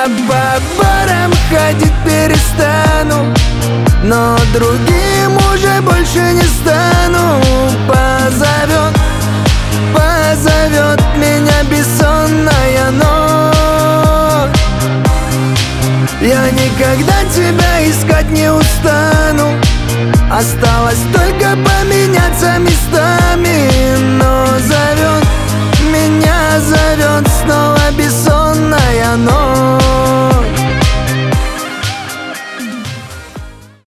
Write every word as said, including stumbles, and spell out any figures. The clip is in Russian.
Я по барам ходить перестану, но другим уже больше не стану. Позовет, позовет меня бессонная ночь. Я никогда тебя искать не устану. Осталось только поменяться местами, но зовет,